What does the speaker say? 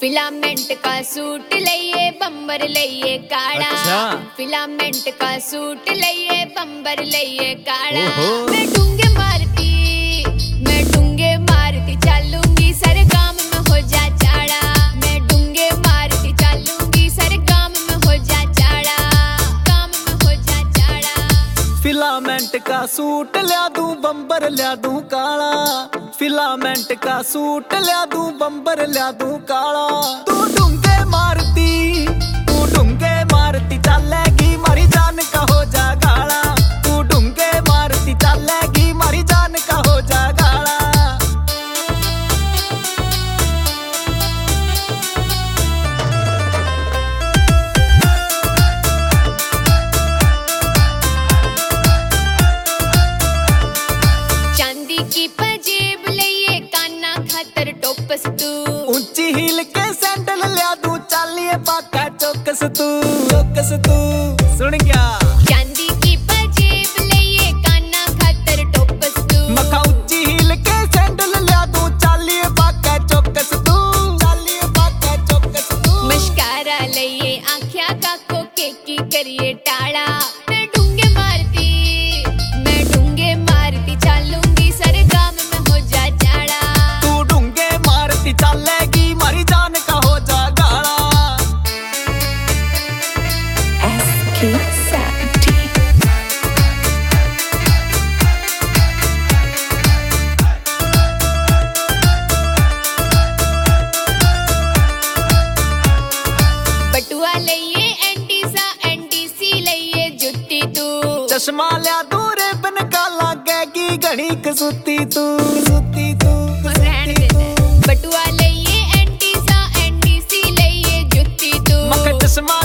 Filament का suit लइए बम्बर लइए काड़ा। अच्छा। फिलामेंट का सूट लइए बम्बर लइए काड़ा। ओहो। मैं डूंगे मारती चलूंगी सर गाम में हो जा चाड़ा। मैं डूंगे मारती चलूंगी सर गाम में हो जा चाड़ा। गाम में हो जा चाड़ा। फिलामेंट का सूट लिया दूं बम्बर लिया दूं काला। फिलामेंट का सूट लिया दूं बम्बर लिया दूं काला। तू डूंगे मारती चलेगी मारी जान का हो जा गाला। तू डूंगे मारती चलेगी मारी जान का हो जा गाला। चांदी की पंजेब लइए काना खातर टोपस तू। ऊंची हील के सैंडल लिया दूं चालिए पाका चौकस तू। सुन गया चांदी की पंजेब लइए काना खातर टोपस तू। मखा ऊंची हील के सैंडल लिया दूं चालिए पाका चौकस तू। मस्कारा लइए आँखिया का कोके की करिए टाड़ा। मैं डूंगे मारती चलूंगी सर गाम में हो जा चाड़ा। तू डूंगे मारती चलेगी मारी जान का हो जा गाला। बटुआ लइए एनडीसी लइए जुत्ती तू। चश्मा लिया दूं रेबन का लागेगी घनी कसूती तू। रहने दे। बटुआ लइए एनडीसी लइए जुत्ती तू। मखा चश्मा